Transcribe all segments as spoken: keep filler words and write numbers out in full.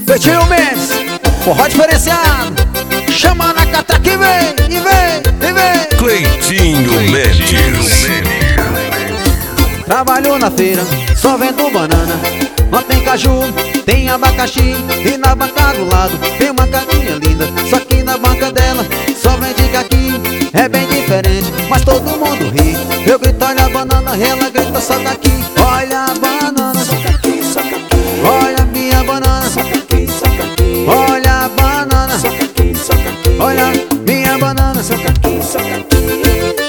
Cleitinho Mendes, forró diferenciado. Chama na cata que vem, e vem, e vem. Cleitinho Mendes. Trabalhou na feira, só vendo banana. Não tem caju, tem abacaxi. E na banca do lado tem uma carinha linda. Só que na banca dela só vende caqui. É bem diferente, mas todo mundo ri. Eu grito, olha a banana, e ela grita, só caqui. Olha a banana, só caqui, só caqui. Olha a minha banana, só caqui, só caqui. Olha a banana, só caqui, só caqui. Olha minha banana, só caqui, só caqui.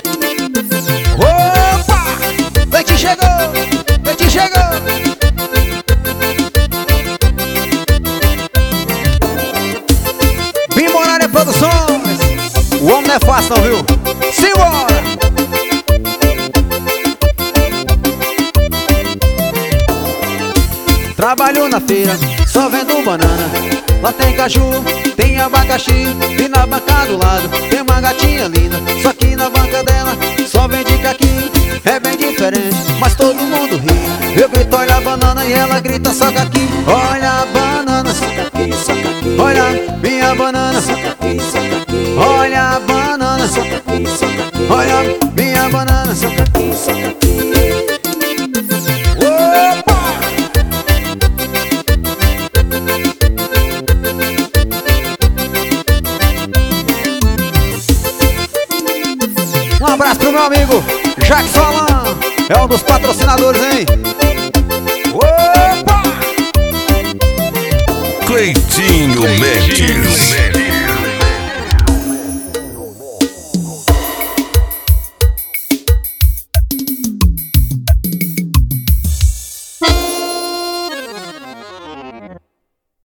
Opa! Leite chegou, leite chegou. Bimorare Produções. O homem não é fácil não, viu? Simbora! Trabalhou na feira, só vendo banana. Lá tem caju, tem abacaxi. E na banca do lado tem uma gatinha linda. Só que na banca dela só vende caqui. É bem diferente, mas todo mundo ri. Eu grito, olha a banana, e ela grita, só caqui. Olha a banana, só caqui, só caqui. Olha minha banana, só caqui, só caqui. Olha a banana, só caqui, só caqui. Olha minha banana, só caqui, só caqui. Opa! Um abraço pro meu amigo Jackson Alan, é um dos patrocinadores, hein?